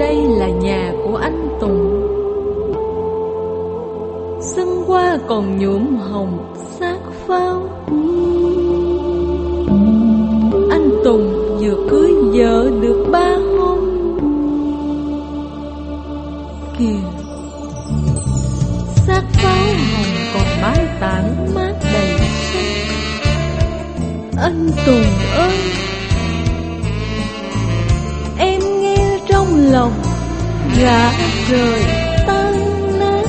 đây là nhà của anh Tùng. Sân qua còn nhuộm hồng xác pháo. Anh Tùng vừa cưới vợ được 3 hôm. Kìa, xác pháo hồng còn bái tản mát đầy sân. Anh Tùng ơi, em nghe trong lòng rã rời tan nát.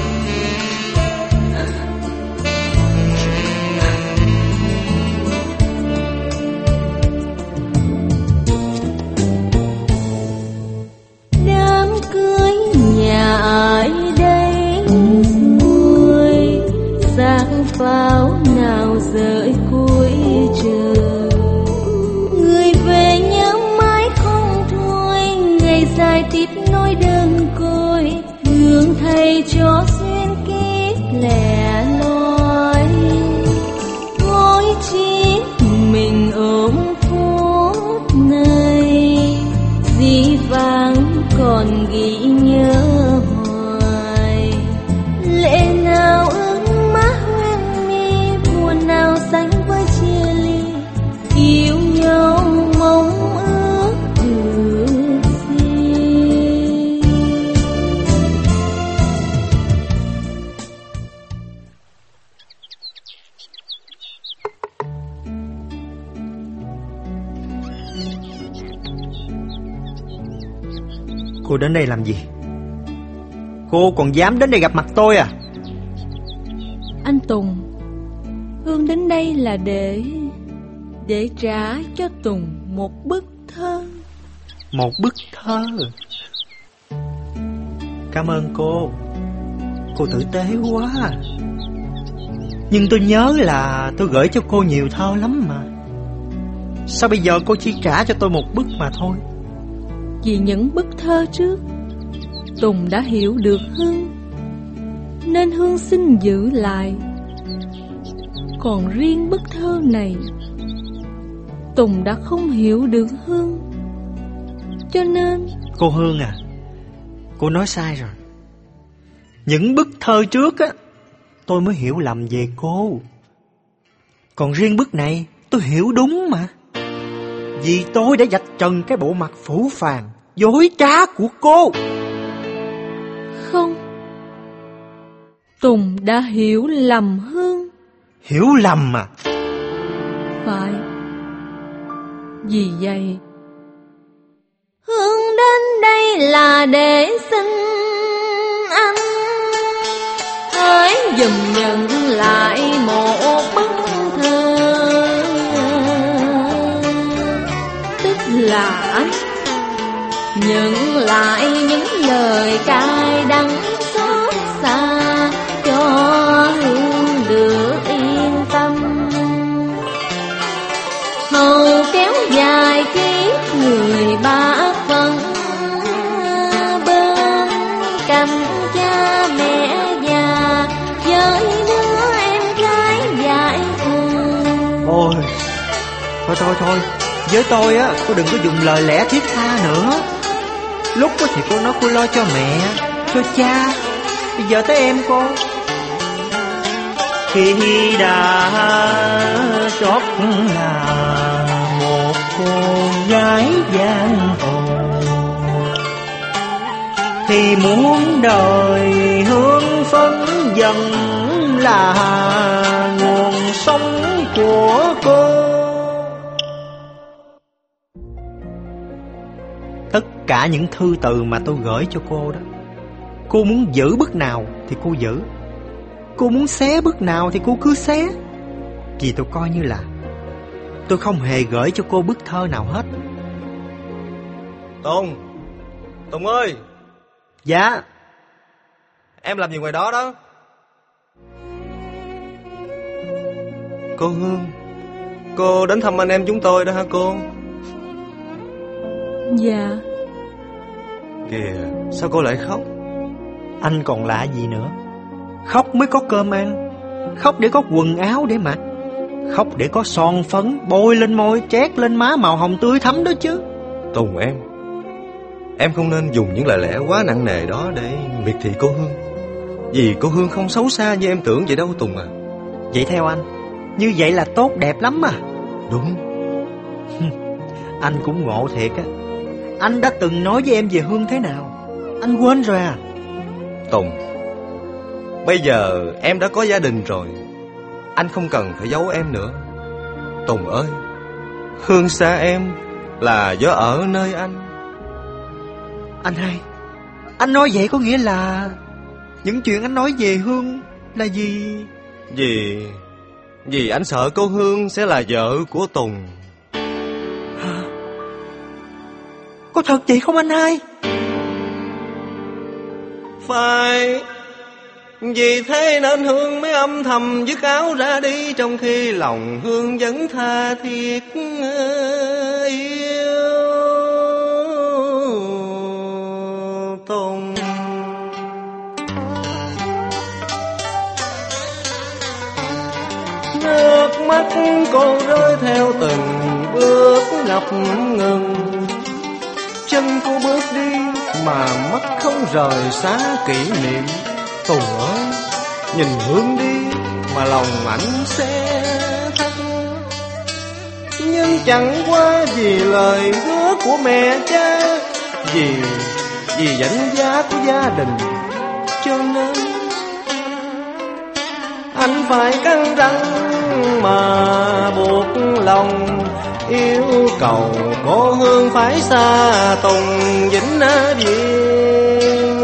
Đám cưới nhà ai đây rồi, xác pháo nào rơi cuối trời. Người về nhớ mãi không thôi, ngày dài tiếp nỗi đơn côi, thương thầy cho xuyên kiếp lẻ loi. Ngồi chỉ mình ôm phút này, dĩ vãng còn ghi nhớ hoài. Lệ nào ướt má hoen mi, buồn nào sánh với chia ly. Yêu nhau mong ước được gì. Cô đến đây làm gì? Cô còn dám đến đây gặp mặt tôi à? Anh Tùng, Hương đến đây là để trả cho Tùng một bức thơ. Một bức thơ? Cảm ơn cô. Cô tử tế quá. Nhưng tôi nhớ là tôi gửi cho cô nhiều thơ lắm mà. Sao bây giờ cô chỉ trả cho tôi một bức mà thôi? Vì những bức thơ trước, Tùng đã hiểu được Hương, nên Hương xin giữ lại. Còn riêng bức thơ này, Tùng đã không hiểu được Hương, cho nên... Cô Hương à, cô nói sai rồi. Những bức thơ trước á, tôi mới hiểu lầm về cô. Còn riêng bức này, tôi hiểu đúng mà. Vì tôi đã vạch trần cái bộ mặt phũ phàng, dối trá của cô. Không, Tùng đã hiểu lầm Hương. Hiểu lầm à? Phải. Vì vậy, Hương đến đây là để xin anh hãy giùm nhận lại một bức thơ. Tức là anh nhận lại những lời cay đắng xót xa, cho Hương được yên tâm. Hầu kéo dài kiếp người ba phần, bên cạnh cha mẹ già với đứa em gái dại khờ. Ôi, thôi, với tôi á, cô đừng có dùng lời lẽ thiết tha nữa. Lúc đó thì cô nói cô lo cho mẹ, cho cha, bây giờ tới em cô. Khi đã trót là một cô gái giang hồ, thì muốn đời hương phấn dần là nguồn sống của cô. Tất cả những thư từ mà tôi gửi cho cô đó, cô muốn giữ bức nào thì cô giữ, cô muốn xé bức nào thì cô cứ xé. Vì tôi coi như là tôi không hề gửi cho cô bức thơ nào hết. Tùng ơi. Dạ. Em làm gì ngoài đó đó? Cô Hương, cô đến thăm anh em chúng tôi đó hả cô? Dạ. Kìa, sao cô lại khóc? Anh còn lạ gì nữa. Khóc mới có cơm ăn, khóc để có quần áo để mặc, khóc để có son phấn bôi lên môi, trét lên má màu hồng tươi thắm đó chứ. Tùng em, em không nên dùng những lời lẽ quá nặng nề đó để miệt thị cô Hương. Vì cô Hương không xấu xa như em tưởng vậy đâu Tùng à. Vậy theo anh, như vậy là tốt đẹp lắm mà. Đúng. Anh cũng ngộ thiệt á. Anh đã từng nói với em về Hương thế nào, anh quên rồi à? Tùng, bây giờ em đã có gia đình rồi, anh không cần phải giấu em nữa. Tùng ơi, Hương xa em là do ở nơi anh. Anh hai, anh nói vậy có nghĩa là những chuyện anh nói về Hương là gì? Vì anh sợ cô Hương sẽ là vợ của Tùng. Hả? Có thật vậy không anh hai? Phải. Vì thế nên Hương mới âm thầm dứt áo ra đi, trong khi lòng Hương vẫn tha thiết yêu Tùng. Nước mắt cô rơi theo từng bước ngập ngừng, chân cô bước đi mà mắt không rời xa kỷ niệm. Tùng ơi, nhìn Hương đi mà lòng anh sẽ thắt. Nhưng chẳng qua vì lời hứa của mẹ cha, vì danh giá của gia đình, cho nên anh phải cắn răng mà buộc lòng yêu cầu cô Hương phải xa Tùng vĩnh viễn.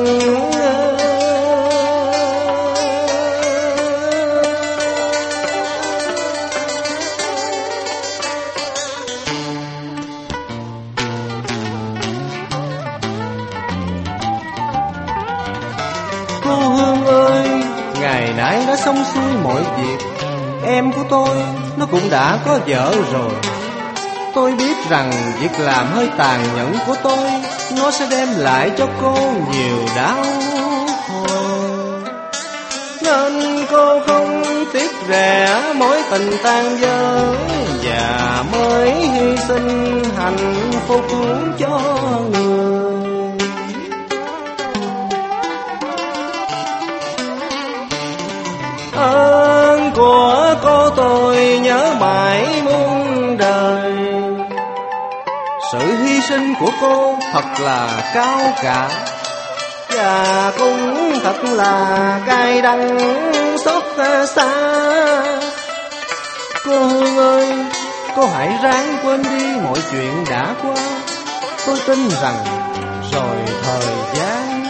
Cô Hương ơi, ngày nãy đã xong xuôi mọi việc. Em của tôi nó cũng đã có vợ rồi. Tôi biết rằng việc làm hơi tàn nhẫn của tôi nó sẽ đem lại cho cô nhiều đau khổ, nên cô không tiếc rẻ mối tình tan vỡ và mới hy sinh hạnh phúc cho người. Ơn của cô tôi nhớ mãi muôn đời. Sự hy sinh của cô thật là cao cả, và cũng thật là cay đắng xót xa. Cô Hương ơi, cô hãy ráng quên đi mọi chuyện đã qua. Tôi tin rằng rồi thời gian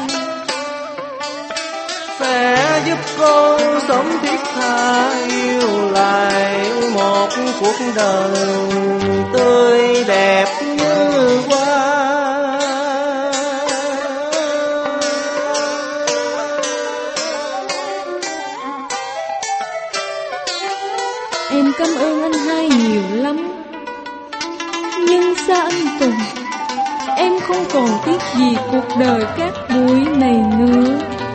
sẽ giúp cô sớm thiết tha yêu lại một cuộc đời tươi đẹp như hoa. Em cảm ơn anh hai nhiều lắm. Nhưng xa anh Tùng, em không còn tiếc gì cuộc đời cát bụi này nữa.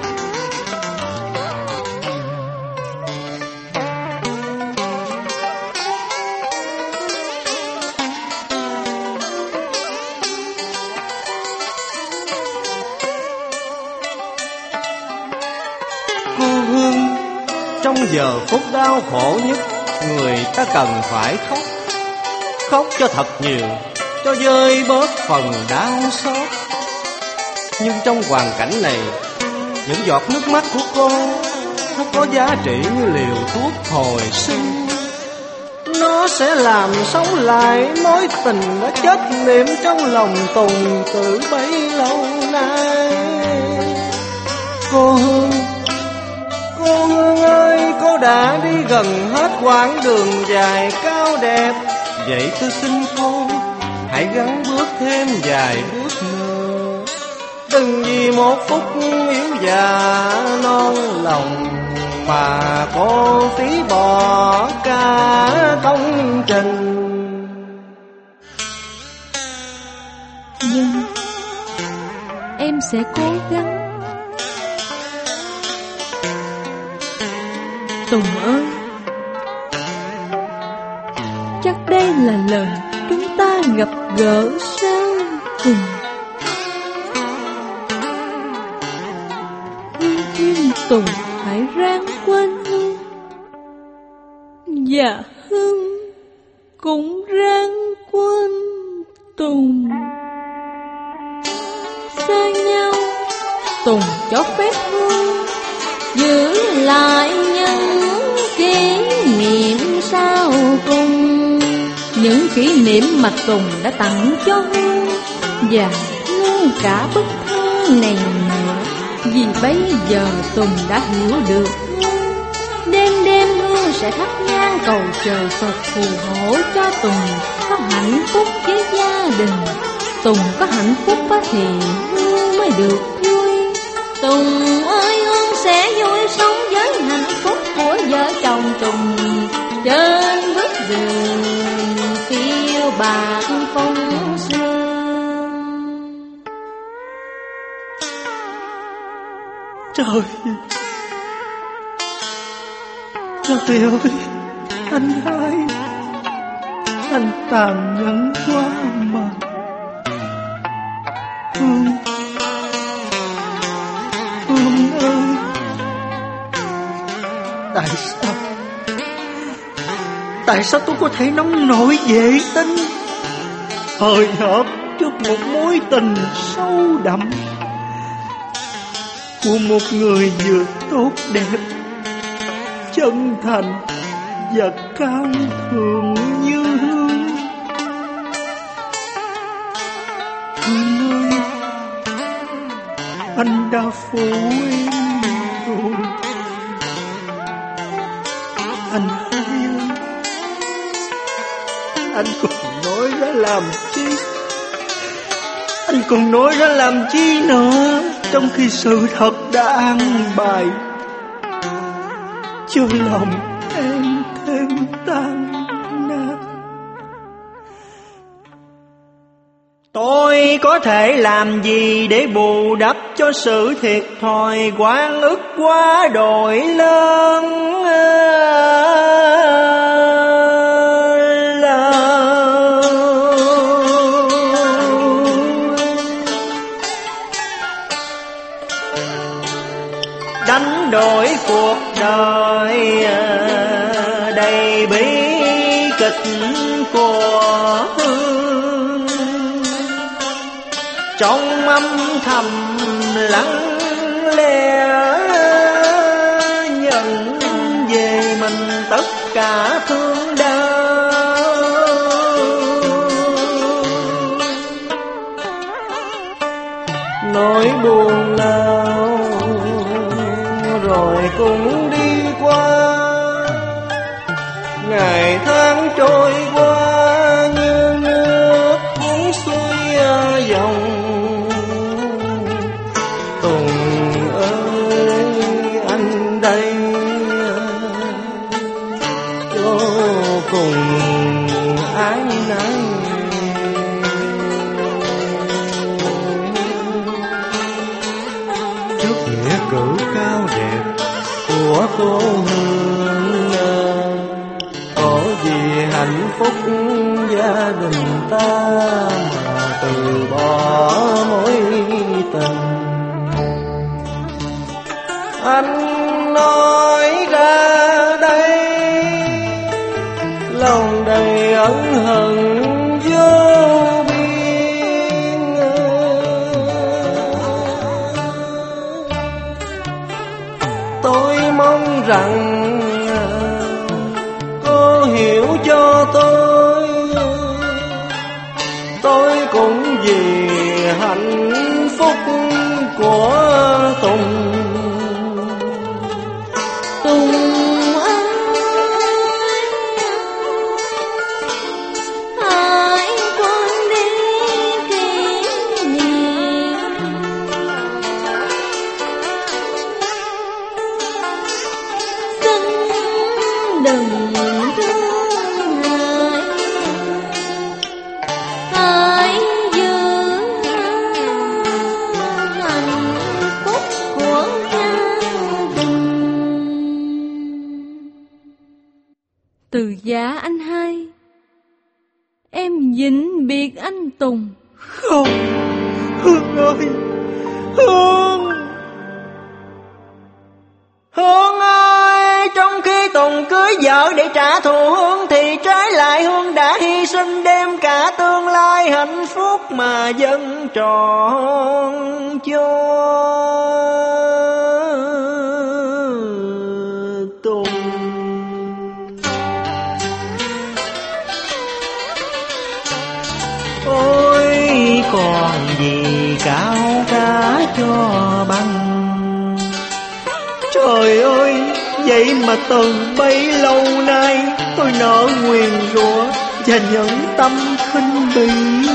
Cô Hương, trong giờ phút đau khổ nhất, người ta cần phải khóc. Khóc cho thật nhiều, cho vơi bớt phần đau xót. Nhưng trong hoàn cảnh này, những giọt nước mắt của cô nó có giá trị như liều thuốc hồi sinh. Nó sẽ làm sống lại mối tình đã chết niệm trong lòng Tùng từ bấy lâu nay. Cô Hương, cô Hương ơi, cô đã đi gần hết quãng đường dài cao đẹp. Vậy tôi xin cô hãy gắng bước thêm vài bước nữa. Đừng vì một phút yếu già non lòng mà cô phí bỏ cả công trình. Nhưng em sẽ cố gắng. Tùng ơi, chắc đây là lần chúng ta gặp gỡ sau cùng. Tùng phải ráng quên Hương, và Hương cũng ráng quên Tùng. Xa nhau, Tùng cho phép Hương giữ lại những kỷ niệm sau cùng, những kỷ niệm mà Tùng đã tặng cho Hương, và luôn cả bức thư này nữa. Vì bây giờ Tùng đã hiểu được Hương. Đêm đêm Hương sẽ thắp nhang cầu trời Phật phù hộ cho Tùng có hạnh phúc với gia đình. Tùng có hạnh phúc thì Hương mới được vui. Tùng ơi, Hương sẽ vui sống với hạnh phúc của vợ chồng Tùng trên bước đường phiêu bạc phong sương. Trời ơi, anh hai, anh tàn nhẫn quá mà. Hương ơi, tại sao tôi có thể nóng nổi vệ tinh, hời hợt trước một mối tình sâu đậm của một người vừa tốt đẹp, chân thành và cao thượng như Hương. Hương ơi, anh đã phụ em rồi. Anh hai ơi, anh còn nói ra làm chi? Anh còn nói ra làm chi nữa, trong khi sự thật đã an bài cho lòng em thêm tan nát. Tôi có thể làm gì để bù đắp cho sự thiệt thòi oan ức quá đội lớn? Đánh đổi cuộc đời đầy bi kịch của Hương, trong âm thầm lặng lẽ nhận về mình tất cả thương đau. Nỗi buồn lao rồi cũng đi qua, ngày tháng trôi qua như nước cuốn xuôi dòng. Tùng ơi, anh đây vô cùng ái náy. Trước nghĩa cử cao đẹp của cô Hương, có gì hạnh phúc gia đình ta mà từ bỏ mối tình. Anh nói ra đây lòng đầy ân hận vô biên. Tôi mong rằng cô hiểu cho tôi cũng vì hạnh phúc của Tùng. Tùng ơi, hãy quên đi kỷ niệm, xin đừng thương hại, hãy giữ hạnh phúc của gia đình. Từ giá anh hai, em vĩnh biệt anh Tùng. Không, Hương ơi, Hương! lấy vợ để trả thù Hương, thì trái lại Hương đã hy sinh, đem cả tương lai hạnh phúc mà dâng trọn cho Tùng. Ôi còn gì cao cả cho bằng. Trời ơi, vậy mà từ bấy lâu nay tôi nỡ nguyền rủa và nhẫn tâm khinh bỉ.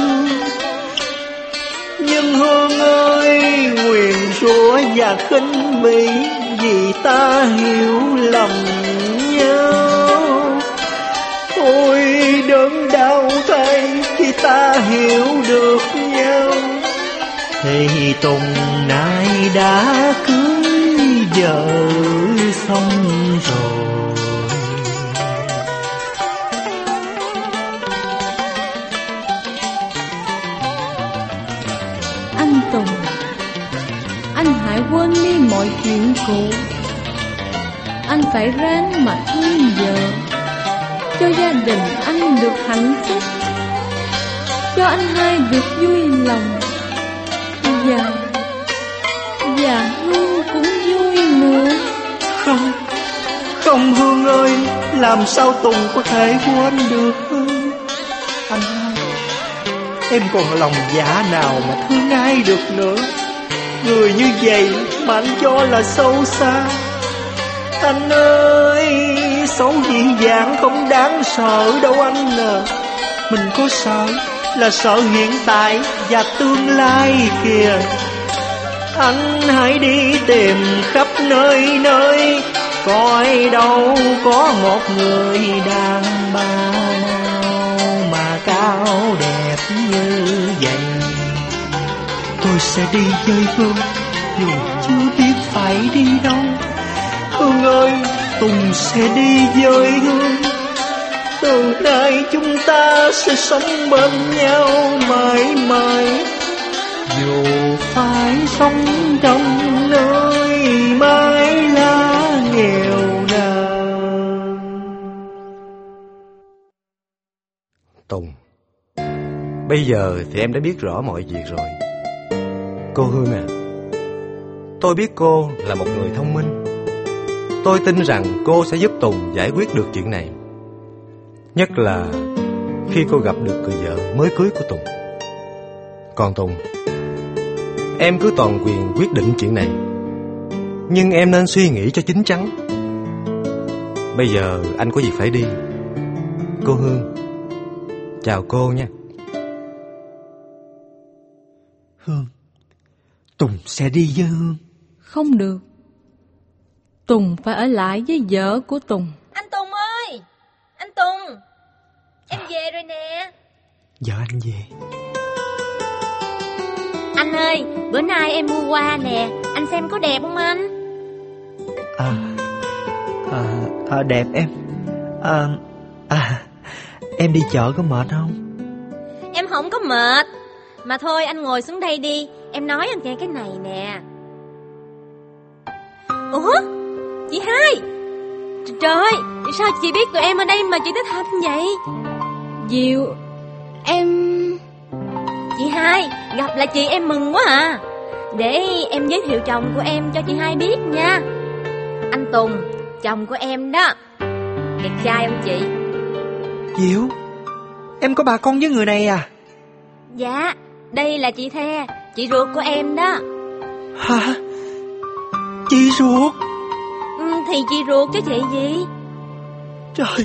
Nhưng Hương ơi, nguyền rủa và khinh bỉ vì ta hiểu lầm nhau. Ôi đớn đau thay khi ta hiểu được nhau. Thì Tùng nay đã cưới vợ xong rồi. Anh Tùng, anh hãy quên đi mọi chuyện cũ. Anh phải ráng mà thương vợ, cho gia đình anh được hạnh phúc, cho anh hai được vui lòng, và Hương cũng vui nữa. Không Hương ơi, làm sao Tùng có thể quên được Hương. Anh hai, em còn lòng dạ nào mà thương ai được nữa. Người như vậy mà anh cho là xấu xa. Anh ơi, xấu dị dạng không đáng sợ đâu anh à. Mình có sợ là sợ hiện tại và tương lai kìa. Anh hãy đi tìm khắp nơi nơi, coi đâu có một người đàn bà nào mà cao đẹp như vậy. Tôi sẽ đi với Hương dù chưa biết phải đi đâu. Hương ơi, Tùng sẽ đi với Hương. Từ nay chúng ta sẽ sống bên nhau mãi mãi, dù phải sống trong nơi mái lá nghèo nàn. Tùng, bây giờ thì em đã biết rõ mọi việc rồi. Cô Hương à, tôi biết cô là một người thông minh. Tôi tin rằng cô sẽ giúp Tùng giải quyết được chuyện này, nhất là khi cô gặp được người vợ mới cưới của Tùng. Còn Tùng, em cứ toàn quyền quyết định chuyện này, nhưng em nên suy nghĩ cho chín chắn. Bây giờ anh có việc phải đi. Cô Hương, chào cô nha. Hương, Tùng sẽ đi với Hương. Không được, Tùng phải ở lại với vợ của Tùng. Anh Tùng ơi, anh Tùng, em về rồi nè. Vợ anh về. Anh ơi, bữa nay em mua hoa nè, anh xem có đẹp không anh? Đẹp em. Em đi chợ có mệt không? Em không có mệt. Mà thôi anh ngồi xuống đây đi, em nói anh nghe cái này nè. Ủa, chị hai. Trời, sao chị biết tụi em ở đây mà chị tới thăm vậy? Diệu, em... Chị hai, gặp lại chị em mừng quá à. Để em giới thiệu chồng của em cho chị hai biết nha. Anh Tùng, chồng của em đó. Đẹp trai không chị? Diệu, em có bà con với người này à? Dạ, đây là chị The, chị ruột của em đó. Hả? Chị ruột? Thì chị ruột chứ chị gì? Trời.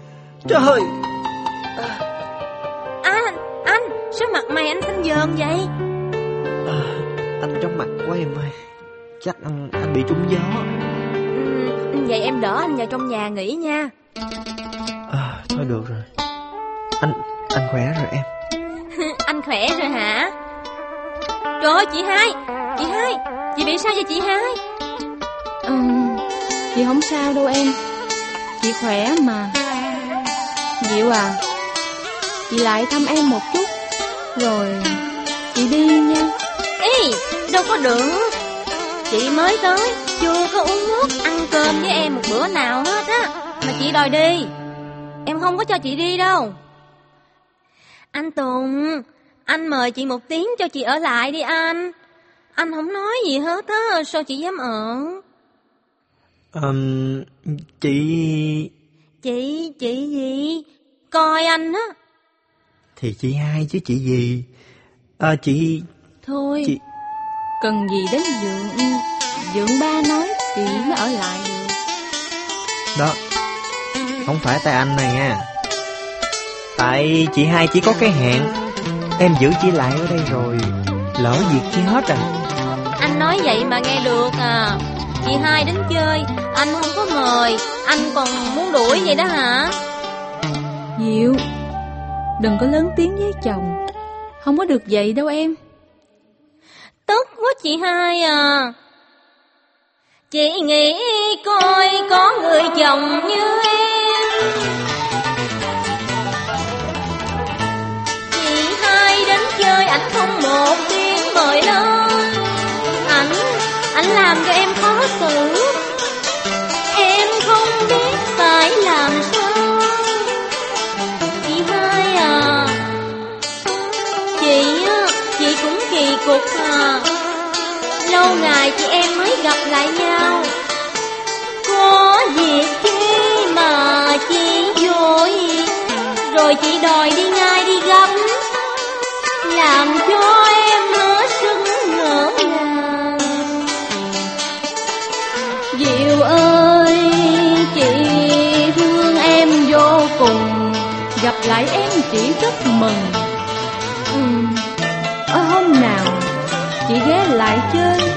Anh, sao mặt mày anh xanh dờn vậy? Anh chóng mặt quá em ơi. Chắc anh bị trúng gió. Vậy em đỡ anh vào trong nhà nghỉ nha. Thôi được rồi. Anh khỏe rồi em. Anh khỏe rồi hả? Trời ơi chị hai, chị bị sao vậy chị hai? Chị không sao đâu em, chị khỏe mà. Diệu à, chị lại thăm em một chút rồi chị đi nha. Ê, đâu có được. Chị mới tới, chưa có uống nước, ăn cơm với em một bữa nào hết á. mà chị đòi đi. Em không có cho chị đi đâu. Anh Tùng, anh mời chị một tiếng cho chị ở lại đi anh. Anh không nói gì hết á, sao chị dám ở? Chị... Chị gì? Coi anh á. Thì chị hai chứ chị gì. Chị... Thôi, chị... cần gì đến Dượng ba nói chị mới ở lại được. Đó, không phải tại anh này nha. Tại chị hai chỉ có cái hẹn. Em giữ chị lại ở đây rồi lỡ việc chi hết à. Anh nói vậy mà nghe được à. Chị hai đến chơi, anh không có mời, anh còn muốn đuổi vậy đó hả? Diệu, đừng có lớn tiếng với chồng. Không có được vậy đâu em. Tức quá chị hai à. Chị nghĩ coi có người chồng như em. Chị hai đến chơi anh không một tiếng mời lên. Anh làm cho em khó xử. Em không biết phải làm sao. Chị hai à, chị cũng kỳ cục à. Lâu ngày chị em mới gặp lại nhau. Có việc chi mà chị vội, rồi chị đòi đi ngay đi gấp, làm cho em hết sức ngỡ ngàng. Diệu ơi, chị thương em vô cùng. Gặp lại em chị rất mừng. Ở hôm nào chị ghé lại chơi.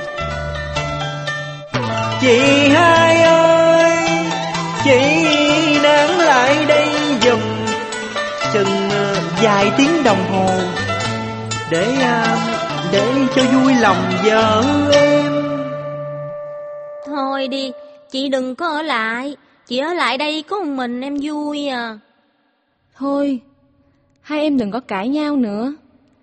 Chị hai ơi, chị nán lại đây giùm chừng vài tiếng đồng hồ để cho vui lòng vợ em. Thôi đi, chị đừng có ở lại. Chị ở lại đây có một mình em vui à. Thôi, hai em đừng có cãi nhau nữa.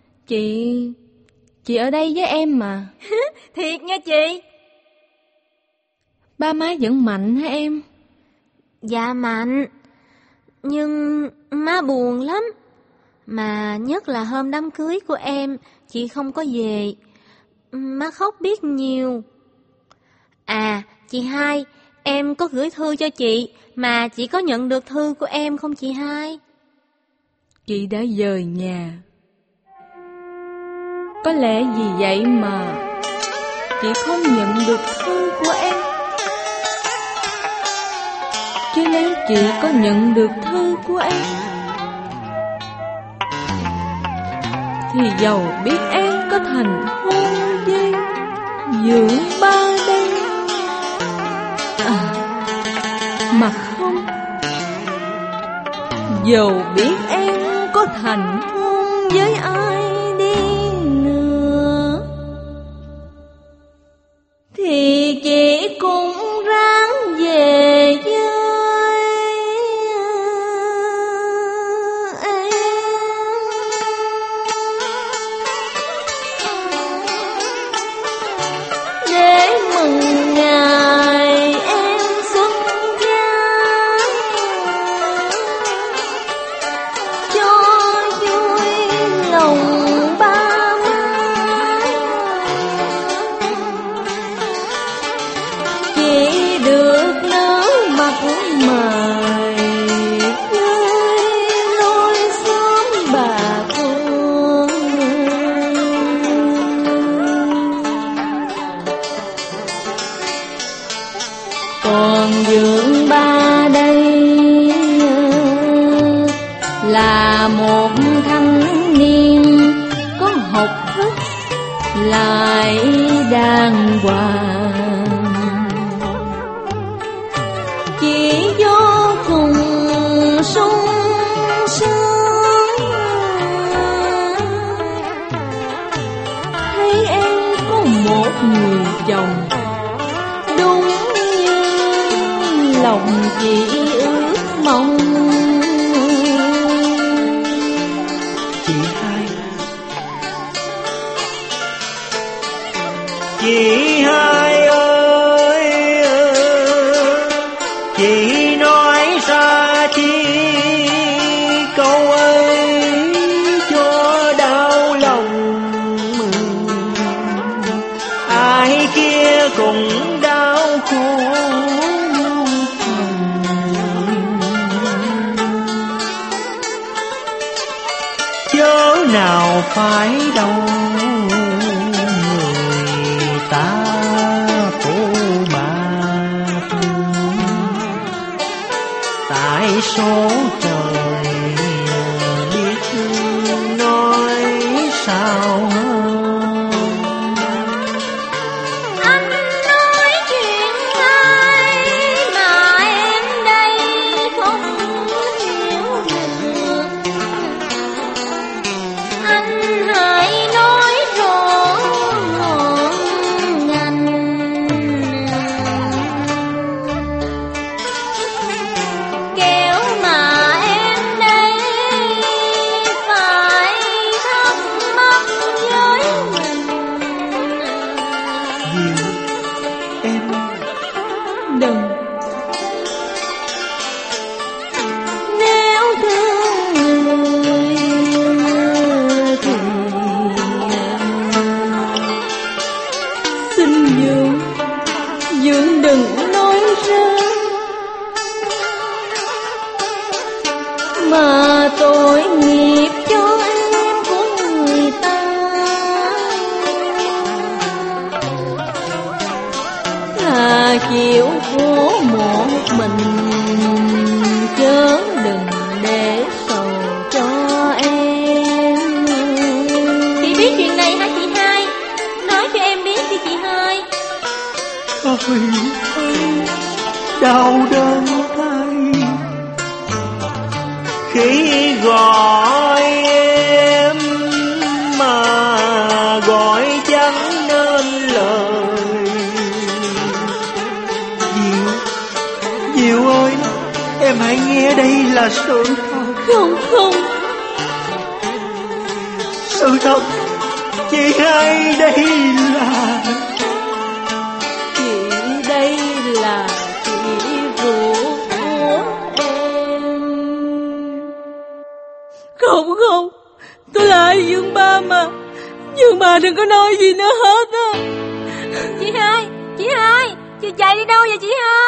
Chị ở đây với em mà. Thiệt nha chị. Ba má vẫn mạnh hả em? Dạ mạnh. Nhưng má buồn lắm. Mà nhất là hôm đám cưới của em, chị không có về. Má khóc biết nhiều. À, chị hai, em có gửi thư cho chị, mà chị có nhận được thư của em không chị hai? Chị đã dời nhà. Có lẽ vì vậy mà chị không nhận được thư của em. Chứ nếu chị có nhận được thư của em thì dầu biết em có thành hôn với Dượng ba đây mà không, dầu biết em có thành hôn với ai đi nữa thì chị cũng ráng về với em. Để mừng ngày em xuất gia, cho vui lòng ba má. Chỉ được nở mặt mày nơi lối xóm bà con. Còn Dượng ba đây là một thanh niên có học thức lại đàng hoàng. Chỉ vô cùng sung sướng thấy em có một người chồng đúng như lòng chị ước mong. Chị hai, chị hai ơi, chị nói cùng đau khổ muôn phần. Chớ nào phải đâu người ta khổ mà thương. Tại số trời biết thương nói sao hơn. Anh nói chuyện ai mà em đây không hiểu được. Anh hãy nói rõ ngọn ngành. Kéo mà em đây phải thắc mắc với mình. Diệu, em Đừng. Nếu thương người thì xin Dượng, Dượng đừng nói ra. mà tội nghiệp cho em của người ta. Thà chịu khổ một mình, chớ đừng để sầu cho em. Chị biết chuyện này hả chị hai? Nói cho em biết đi chị hai. ơi đau đớn thay Khi gọi em mà gọi chẳng nên lời. Diệu, Diệu ơi, em hãy nghe đây là sự thật. Không, không, Sự thật, chị hai đây là chị đây là chị ruột của em. Không, không, tôi là ai Dương Ba mà. Dương Ba đừng có nói gì nữa hết á. Chị hai, chị chạy đi đâu vậy chị hai?